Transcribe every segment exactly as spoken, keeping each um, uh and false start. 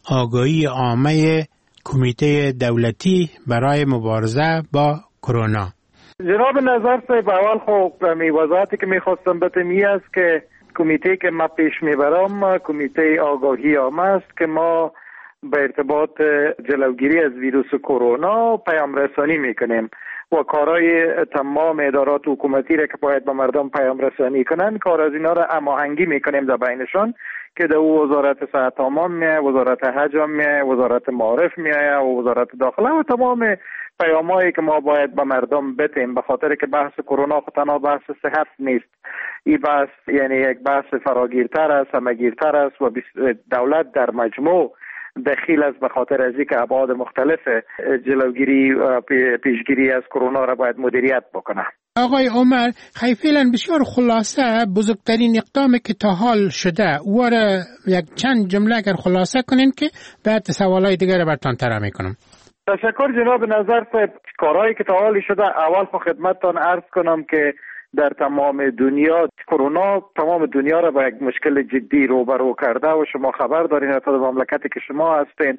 آگاهی عامه کمیته دولتی برای مبارزه با کرونا. جناب نظر صاحب، اول خب می وضاحتی که میخواستم بتم این است که کمیته که ما پیش میبرم کمیته آگاهی عامه است که ما به ارتباط جلوگیری از ویروس کرونا پیام رسانی میکنیم و کارهای تمام ادارات حکومتی را که باید به مردم پیام رسانی کنند، کار از اینا را هماهنگی میکنیم در بینشان که در وزارت صحت عامه میه، وزارت حج میه، وزارت معارف میه و وزارت داخله و تمام پیامایی که ما باید به مردم بتیم، به خاطر که بحث کرونا تنها بحث صحت نیست، این بحث یعنی یک بحث فراگیرتر است، همگیرتر است و دولت در مجموع دخیل است به خاطر از اینکه ابعاد مختلف جلوگیری و پیشگیری از کرونا را باید مدیریت بکنه. آقای عمر، خیلی بسیار خلاصه بزرگترین اقدامی که تا حال شده و را یک چند جمله اگر خلاصه کنین که بعد سوالای دیگر را براتون طرح میکنم. تشکر جناب نظر صاحب. کارهایی که تا حال شده، اول خود خدمتتان عرض کنم که در تمام دنیا کرونا تمام دنیا را با یک مشکل جدی روبرو کرده و شما خبر دارین حتی در مملکتی که شما هستین،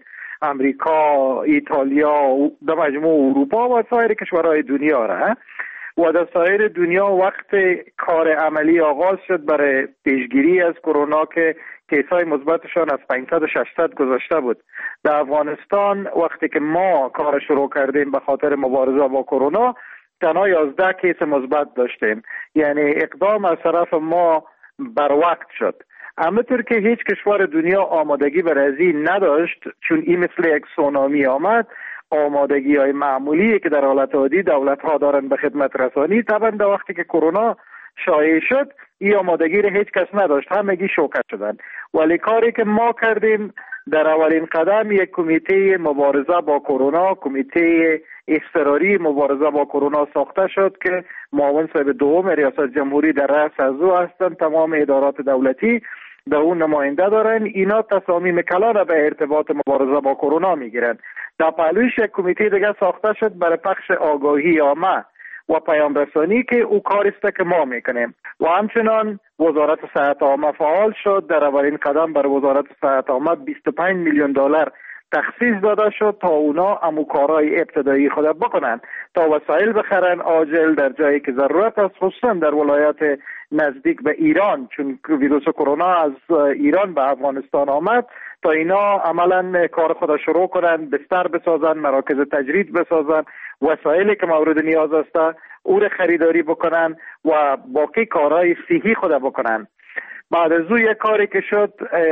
امریکا، ایتالیا، در مجموع اروپا و سایر کشورهای دنیا را و در سایر دنیا وقت کار عملی آغاز شد برای پیشگیری از کرونا که کیسای مثبتشان از پانصد و ششصد گذشته بود. در افغانستان وقتی که ما کار شروع کردیم به خاطر مبارزه با کرونا تنها یازده کیس مثبت داشتیم، یعنی اقدام از طرف ما بر وقت شد. همونطور که هیچ کشور دنیا آمادگی برای این نداشت، چون این مثل یک سونامی آمد، آمادگی های معمولی که در حالت عادی دولت ها دارن به خدمت رسانی، طبعا در وقتی که کرونا شایع شد این آمادگی را هیچ کس نداشت، همگی شوکه شدن. ولی کاری که ما کردیم در اولین قدم یک کمیته مبارزه با کرونا، کمیته اضطراری مبارزه با کرونا ساخته شد که معاون صاحب دوم ریاست جمهوری در رأس از او هستند، تمام ادارات دولتی در اون نماینده دارن. اینا تصامیم کلان به ارتباط مبارزه با کرونا میگیرن. در پهلوش یک کمیته دیگه ساخته شد برای پخش آگاهی عامه و پیام رسانی که او کاری است که ما میکنیم و همچنان وزارت صحت عامه فعال شد. در اولین قدم برای وزارت صحت عامه بیست و پنج میلیون دلار تخصیص داده شد تا اونا امو کارهای ابتدایی خود بکنن، تا وسایل بخرن عاجل در جایی که ضرورت است، خصوصا در ولایات نزدیک به ایران، چون ویروس کرونا از ایران به افغانستان آمد، تا اینا عملا کار خود شروع کنن، بستر بسازن، مراکز تجرید بسازن، وسایلی که مورد نیاز است او را خریداری بکنن و باقی کارهای صحی خود بکنن. بعد از او یک کاری که شد،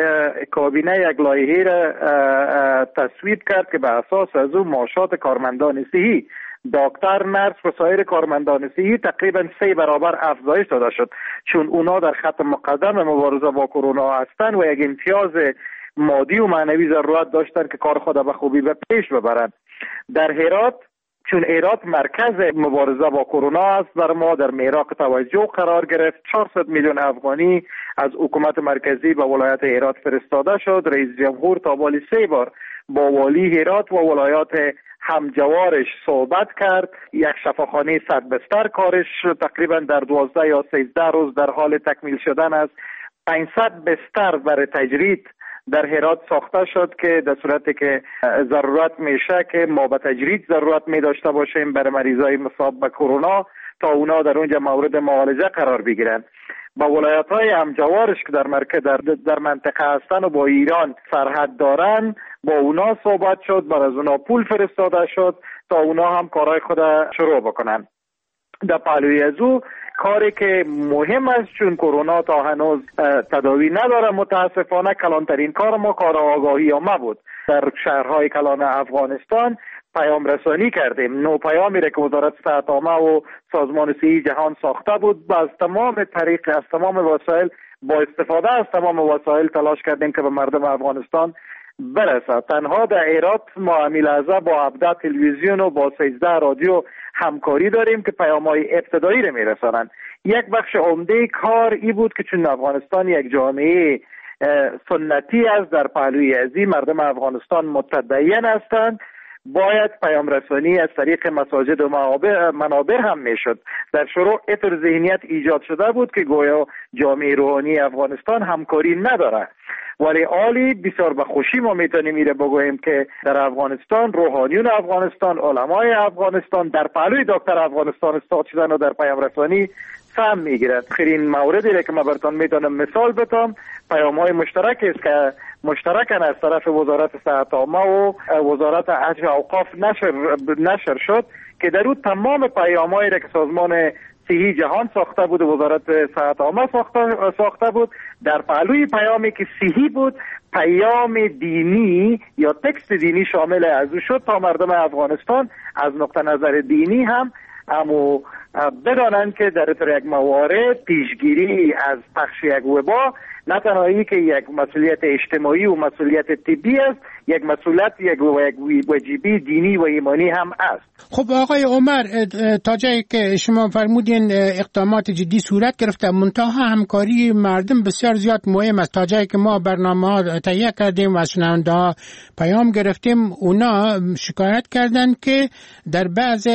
کابینه یک لایحه را تصویب کرد که به اساس از او معاشات کارمندان صحی، دکتر، نرس و سایر کارمندان صحی تقریبا سه برابر افزایش داده شد، چون اونا در خط مقدم مبارزه با کرونا هستند و یک امتیاز مادی و معنوی ضرورت داشتند که کار خود به خوبی به پیش ببرند. در هرات، چون هرات مرکز مبارزه با کرونا است، بر ما در میراق توجه قرار گرفت. چهارصد میلیون افغانی از حکومت مرکزی به ولایت هرات فرستاده شد. رئیس جمهور تا بالی سه بار با والی هرات و ولایات همجوارش صحبت کرد. یک شفاخانه صد بستر کارش تقریبا در دوازده یا سیزده روز در حال تکمیل شدن است. پانصد بستر برای تجرید در هرات ساخته شد که در صورتی که ضرورت میشه که ما به تجرید ضرورت می داشته باشیم برای مریضای مصاب به کرونا تا اونا در اونجا مورد معالجه قرار بگیرن. با ولایت‌های همجوارش که در مرکز در, در منطقه هستن و با ایران سرحد دارن، با اونا صحبت شد، بر از اونا پول فرستاده شد تا اونا هم کارهای خود شروع بکنن. در پهلوی از او کاری که مهم است، چون کرونا تا هنوز تداوی نداره متاسفانه، کلانترین کار ما کار آگاهی عامه بود. در شهرهای کلان افغانستان پیام رسانی کردیم. نو پیامی را که وزارت صحت عامه و سازمان صحی جهان ساخته بود، با از تمام طریق از تمام وسایل با استفاده از تمام وسایل تلاش کردیم که به مردم افغانستان برسه. تنها در هرات ما امیلازه با هفده تلویزیون و با سیزده رادیو همکاری داریم که پیام‌های ابتدایی رو میرسانند. یک بخش عمده کار ای بود که چون افغانستان یک جامعه سنتی است، در پهلوی ازی مردم افغانستان متدین هستند، باید پیام رسانی از طریق مساجد و منابر هم میشد. در شروع اطر ذهنیت ایجاد شده بود که گویا جامعه روحانی افغانستان همکاری نداره، ولی عالی بسیار به خوشی ما میتونیم میره بگوییم که در افغانستان روحانیون افغانستان، علمای افغانستان در پهلوی دکتر افغانستان استاد شدن و در پیام رسانی سهم میگیرد. خیرین موردی را که من براتون میتونم مثال بتم پیام های مشترک است که مشترکاً از طرف وزارت صحت عامه و وزارت حج و اوقاف نشر نشر شد که در اون تمام پیام‌هایی را که سازمان صحی جهان ساخته بود و وزارت صحت عامه ساخته ساخته بود در پهلوی پیامی که صحی بود پیام دینی یا تکست دینی شامل از او شد تا مردم افغانستان از نقطه نظر دینی هم اما بدانند که در طور یک موارد پیشگیری از پخش یک وبا نه تنها ای که یک مسئولیت اجتماعی و مسئولیت طبی است، یک مسئولیت یک واجبی دینی و ایمانی هم است. خب آقای عمر، تا جایی که شما فرمودین اقدامات جدی صورت گرفته، منتها همکاری مردم بسیار زیاد مهم است. تا جایی که ما برنامه ها تهیه کردیم و از شنونده ها پیام گرفتیم، اونا شکایت کردن که در بعض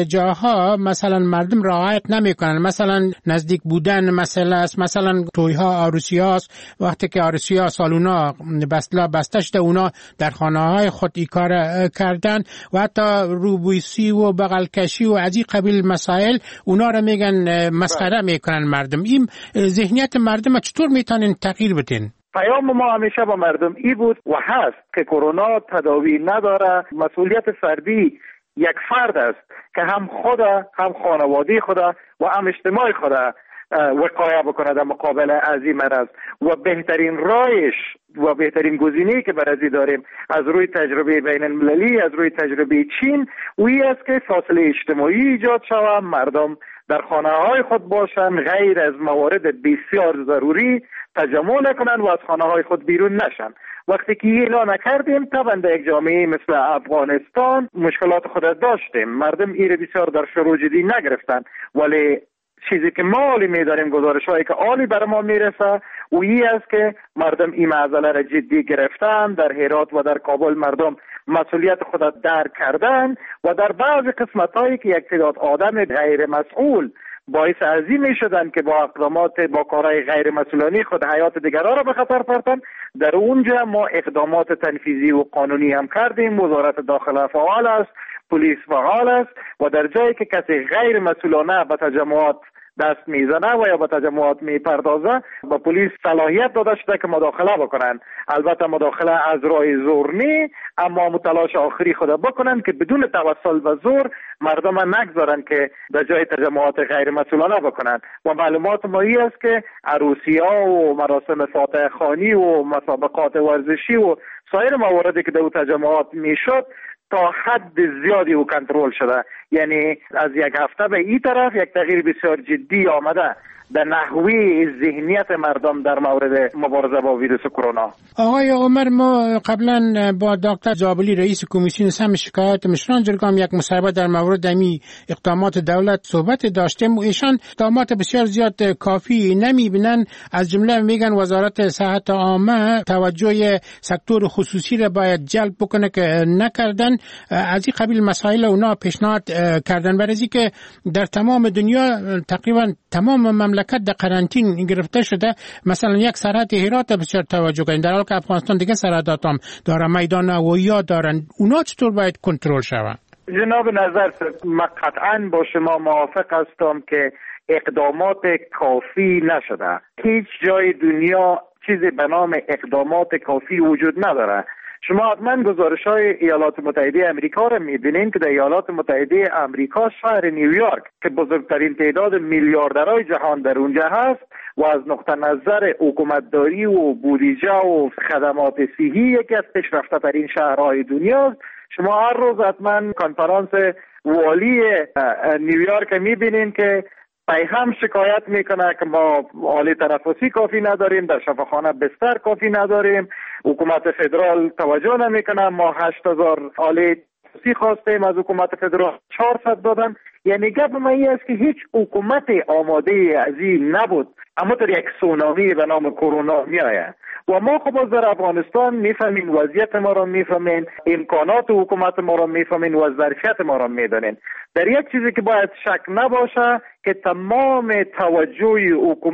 جاها مثلا مردم رعایت نمیکنن، مثلا نزدیک بودن مسئله است، مثلا توی ها عروسی هاست، وقتی که عروسی ها سالونا بسلا بسته شده اونا در خانه های خود ای کار کردن و حتی روبویسی و بغل کشی و از این قبیل مسائل اونا را میگن مسخره میکنن مردم. این ذهنیت مردم چطور میتونین تغییر بدین؟ پیام ما همیشه با مردم ای بود و هست که کرونا تداوی نداره، مسئولیت فردی یک فرد است که هم خدا هم خانواده خدا و هم اجتماع خدا وقایه بکنه در مقابل از این مرض و بهترین راهش و بهترین گزینه‌ای که برای داریم از روی تجربه بین المللی، از روی تجربه چین وی است که فاصله اجتماعی ایجاد شود، مردم در خانه های خود باشن، غیر از موارد بسیار ضروری تجمع نکنن و از خانه های خود بیرون نشن. وقتی که اینا نکردیم طبعا در یک جامعه مثل افغانستان مشکلات خود داشتیم، مردم ایره بسیار در شروع جدی نگرفتن، ولی چیزی که ما عالی می‌داریم، گزارش هایی که عالی بر ما میرسه و این است که مردم این معضله را جدی گرفتن. در هرات و در کابل مردم مسئولیت خود درک کردن و در بعض قسمت هایی که یک تعداد آدم غیر مسئول باعث عظیم می شدن که با اقدامات با کارهای غیر مسئولانه خود حیات دیگران را به خطر پرتن، در اونجا ما اقدامات تنفیذی و قانونی هم کردیم. وزارت داخله فعال است، پلیس فعال است و در جایی که کسی غیر مسئولانه به تجمعات دست میزنه و یا به تجمعات میپردازه با پلیس صلاحیت داده شده که مداخله بکنن. البته مداخله از راه زور نی، اما متلاش آخری خود بکنن که بدون توسل و زور مردم نگذارن که در جای تجمعات غیر مسئولانه بکنن. و معلومات مایی است که عروسی ها و مراسم فاتحه خوانی و مسابقات ورزشی و سایر مواردی که در تجمعات میشد تا حد زیادی او کنترل شده. یعنی از یک هفته به این طرف یک تغییر بسیار جدی آمده در نحوه ذهنیت مردم در مورد مبارزه با ویروس کرونا. آقای عمر، ما قبلا با دکتر زابلی رئیس کمیسیون سهم شکایات مشران جرگام یک مصاحبه در مورد امی اقدامات دولت صحبت داشتیم و ایشان اقدامات بسیار زیاد کافی نمیبینن. از جمله میگن وزارت صحت عامه توجه سکتور خصوصی را باید جلب بکنه که نکردن. از این قبیل مسائل اونا پیشنهاد کردن، برای اینکه در تمام دنیا تقریبا تمام مملکت در قرنطین گرفته شده. مثلا یک سرحد هرات بسیار توجه کنید، در حالی که افغانستان دیگه سرحدات هم داره، میدان هوایی دارن. اونا چطور باید کنترل شود؟ جناب نظر، من قطعا با شما موافق هستم که اقدامات کافی نشده. هیچ جای دنیا چیزی به نام اقدامات کافی وجود نداره. شما حتما گزارش های ایالات متحده امریکا را میبینید که در ایالات متحده امریکا شهر نیویورک که بزرگترین تعداد میلیاردرهای جهان در اونجا هست و از نقطه نظر حکومتداری و بودجه و خدمات صحی یکی از پیشرفته ترین شهرهای دنیا، شما هر روز حتما کنفرانس والی نیویورک میبینید که پای هم شکایت میکنه که ما آله تنفسی کافی نداریم، در شفاخانه بستر کافی نداریم، حکومت فدرال توجه نمیکنه، ما هشت هزار آله تنفسی خواستیم از حکومت فدرال چهارصد دادن. یعنی گپ ما این است که هیچ حکومت آماده از این نبود، اما در یک سونامی به نام کرونا میآید و ما خب از در افغانستان میفهمین، وضعیت ما را میفهمین، امکانات حکومت ما را میفهمین و ظرفیت ما را میدانین. در یک چیزی که باید شک نباشه که تمام توجه حکومت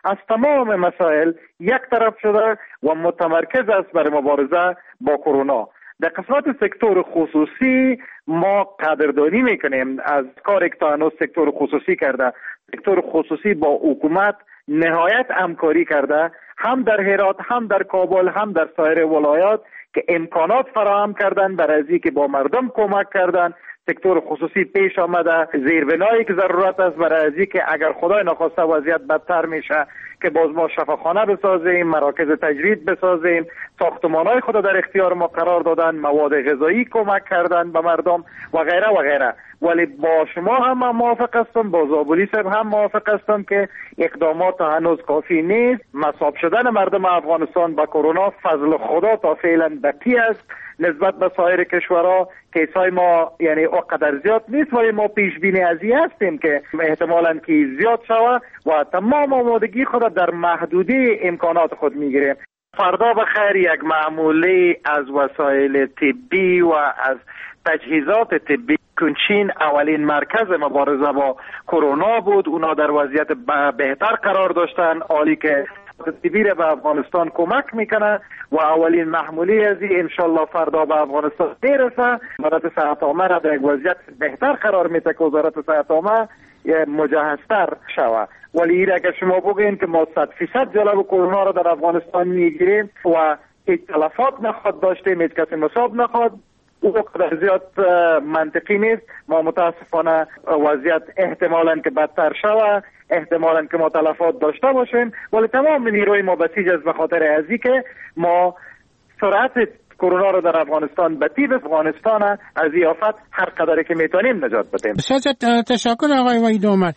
از تمام مسائل یک طرف شده و متمرکز است برای مبارزه با کرونا. در قسمت سکتور خصوصی ما قدردانی میکنیم از کاری که تا هنوز سکتور خصوصی کرده. سکتور خصوصی با حکومت نهایت همکاری کرده، هم در هرات، هم در کابل، هم در سایر ولایات که امکانات فراهم کردن برای از اینکه با مردم کمک کردن. سکتور خصوصی پیش آمده، زیربنایی که ضرورت است برای از اینکه اگر خدای نخواسته وضعیت بدتر میشه که باز ما شفاخانه بسازیم، مراکز تجرید بسازیم، ساختمان‌های خود در اختیار ما قرار دادن، مواد غذایی کمک کردن به مردم و غیره و غیره. ولی با شما هم موافق هستم، با زابلی صاحب هم موافق هستم که اقدامات هنوز کافی نیست. مصاب شدن مردم افغانستان با کرونا فضل خدا تا فعلا بقی است نسبت به سایر کشورها. کیسای ما یعنی اونقدر زیاد نیست ولی ما پیش بینی از این هستیم که احتمالاً که زیاد شود و تمام آمادگی خود در محدوده امکانات خود میگیریم. فردا بخیر یک معمولی از وسایل طبی و از تجهیزات طبی کنچین اولین مرکز مبارزه با کرونا بود. اونا در وضعیت بهتر قرار داشتن، حالی که طبی به افغانستان کمک میکنه و اولین محمولی از این انشالله فردا به افغانستان میرسه. وزارت صحت عامه را در یک وضعیت بهتر قرار میده که وزارت صحت عامه مجهزتر شود. ولی این اگر شما بگین که ما صد فیصد جلو کرونا را در افغانستان میگیریم و هیچ تلفات نخواد داشتیم، هیچ کسی مصاب نخواد، او قدر زیاد منطقی نیست. ما متاسفانه وضعیت احتمالاً که بدتر شود، احتمالاً که ما تلفات داشته باشیم، ولی تمام نیروی ما بسیج است به خاطر ازی که ما سرعت کرونا رو در افغانستان به تیب افغانستان از این آفت هر قدری که میتونیم نجات بدیم. بسیار تشکر آقای وحید اومد.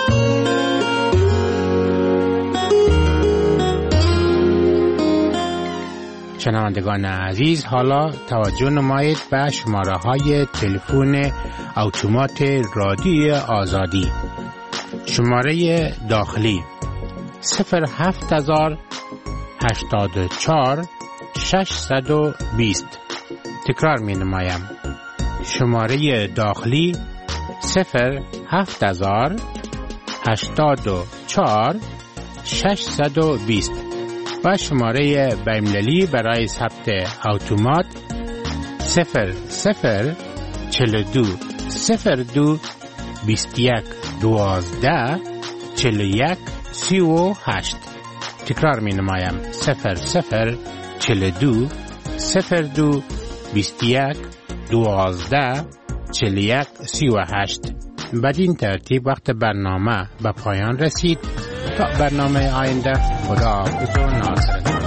شنوندگان عزیز، حالا توجه نمایید به شماره های تلفن اتومات رادیوی آزادی. شماره داخلی صفر هفت هزار هشتاد و چهار ششصد و بیست. تکرار می نمایم. شماره داخلی صفر هفت هزار هشتاد و چهار ششصد و بیست و شماره بین‌المللی برای ثبت اتومات صفر صفر چهل و دو صفر دو بیست و یک دوازده چهل و یک سی و هشت. تکرار می نمایم. صفر صفر چهل و دو صفر دو بیست و یک دوازده چهل و یک سی و هشت. بدین ترتیب وقت برنامه به پایان رسید. تا برنامه آینده، خدا حافظ و ناصرتان.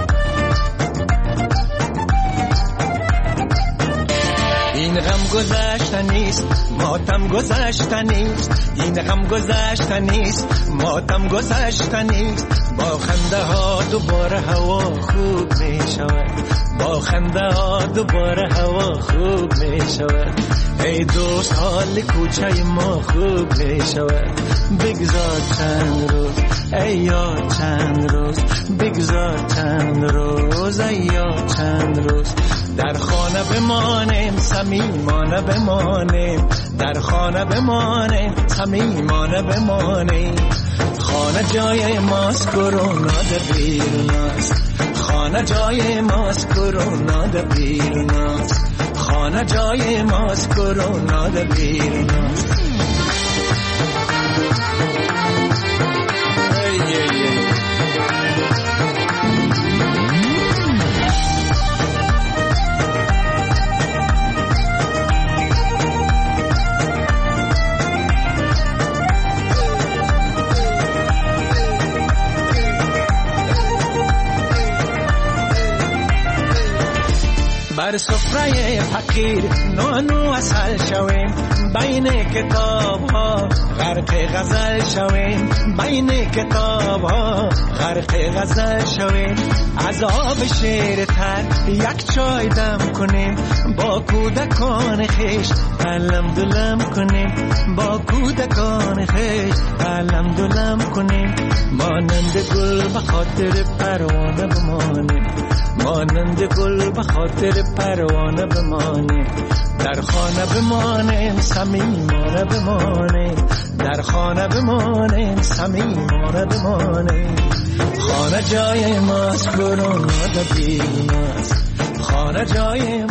این غم گذشته نیست، ماتم گذشته نیست. این غم گذشته نیست، ماتم گذشته نیست. با خنده ها دوباره هوا خوب می شود. با خنده ها دوباره هوا خوب می شود. ای دوست حال کوچه ما خوب می شود. بگذار چند روز، ای یاد چند روز. بگذار چند روز، ای یاد چند روز. در خانه بمانیم، صمیمانه بمانیم. در خانه بمانیم، صمیمانه بمانیم. خانه جای ماست، کرونا در بیرون است. خانه جای ماست، کرونا در بیرون است. خانه جای ماست، کرونا در بیرون است. بر سفره فقیر نانو اصل شویم. بین کتاب ها غرق غزل شویم. بین کتاب ها غرق غزل شویم. عذاب شیر تر یک چای دم کنیم. با کودکان خیش علم دلم کنیم. با کودکان خیش علم دلم کنیم. مانند گل به خاطر پروانه بمانیم. مانند گل به خاطر پروانه بمانیم. در خانه بمانیم، صمیمانه بمانیم. در خانه بمانیم، صمیمانه بمانیم. خانه جای ماست، کرونا دیگه ماست. خانه جای